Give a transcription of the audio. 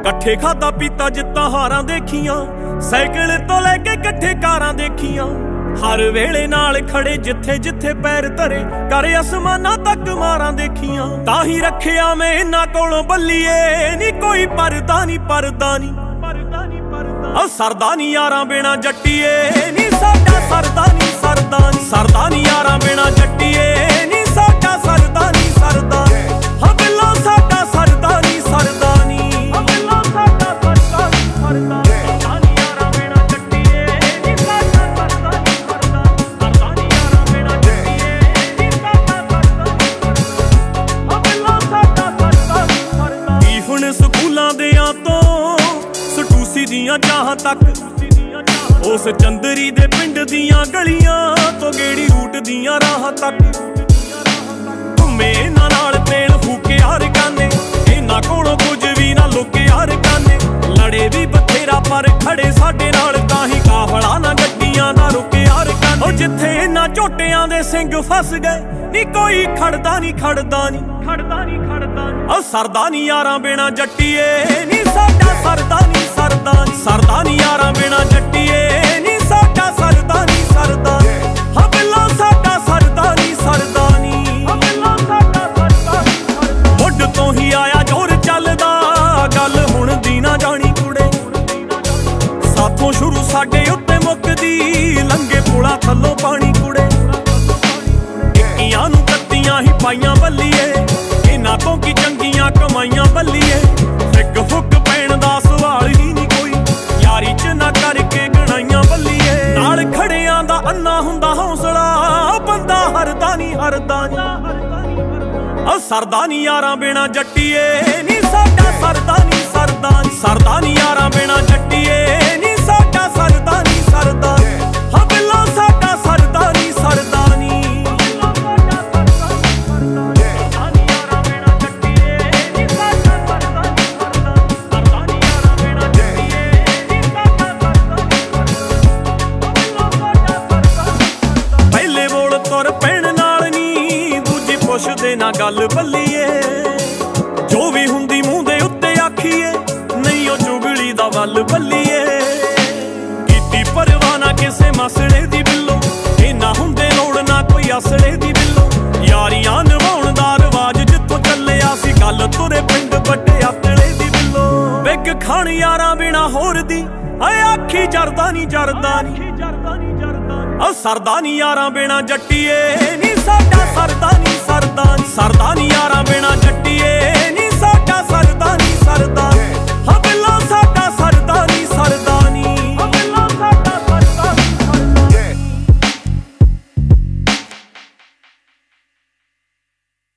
कट्ठे खाता पीता जित्तां हारां देखियां, साइकिल तो लैके कट्ठे कारां देखियां। हर वेले नाल खड़े जिथे जिथे पैर धरे, कर आसमानां तक मारां देखियां। ताही रखिया मैं इन्हां कोलों बल्लीए, नी कोई परदा नी परदा नी सरदा नी यारां बिना जट्टीए, नी साडा सरदा नी सरदा नी सरदा नी यारां बिना जट्टीए, नी साडा सरदा नी सरदा नी। हाँ बिल्लो साडा सरदा नी सरदा नी, हाँ बिल्लो साडा सरदा नी सरदा नी। सरदा नी यारां बिना जट्टीए, नी साडा सरदा नी सरदा नी सरदा नी यारां बिना जट्टीए, नी साडा सरदा नी सरदा नी। हाँ बिल्लो साडा सरदा नी सरदा नी। हुण स्कूलां दियां तो सटूसी दियां चाहां तक, उस चंदरी दे पिंड दियां गलियां तो गेड़ी रूट दियां राह तक। घुमे इन्हां नाल तेल फूके हर गाने, इन्हां कोलों कुछ भी ना लुके हर गाने। लड़े भी बथेरा पर खड़े साडे नाल, ताही काफला ना गड्डियां ना रुके हर गाने। ओ जिथे इन्हां झोटियां दे सिंग फस गए, नी कोई खड़दा नी खड़दा नी खड़दा नी खड़दा नी। ओ सरदा नी यारां बिना जट्टीए, नी साडा सरदा नी सरदा नी सरदा नी यारां बिना जट्टीए, नी साडा सरदा नी सरदा नी। हाँ बिल्लो साडा सरदा नी सरदा नी, हाँ बिल्लो साडा सरदा नी सरदा नी। मुੱਢ तो ही आया जोर चलदा, गल हुण दी ना जानी कुड़े। साथों शुरू साडे उत्ते मुकदी, लंघे पुला थल्लों पानी कुड़े। इक्कियां नूं कत्तियां ही पाइयां बल्लीए, इन्हां तों की चंगियां कमाइयां बल्लीए। फिक फुक पैण दा सवाल ही नहीं कोई, यारी च ना करके गणाइयां बल्लीए। नाल खड़ियां दा अन्ना हुंदा हौसला, बंदा हरदा नी हरदा नी। ओ सरदा नी यारां बिना जट्टीए, नी साडा सरदा नी सरदा नी सरदा नी यारां बिना जट्टीए, नी साडा सरदा नी सरदा नी। हाँ बिल्लो साडा सरदा नी सरदा नी, तुर पैण नाल नी दूजी पुछदे ना गल बल्लीए। जो भी हुंदी मूंह दे उत्ते आखीए, नहीं ओ चुगली दा वल बल्लीए। कीती परवाह ना किसे मसले दी बिल्लो, इन्ना हुंदे लोड़ ना कोई असले दी बिल्लो। यारियां निभाउण दा रवाज जित्थों चलिया सी, गल तुरे पिंड बड्डे अतले दी बिल्लो। बिग खाण यारां बिना होर दी, आए आखी जरदा नी जरदा नी। ओ सरदा नी यारां बिना जट्टीए, नी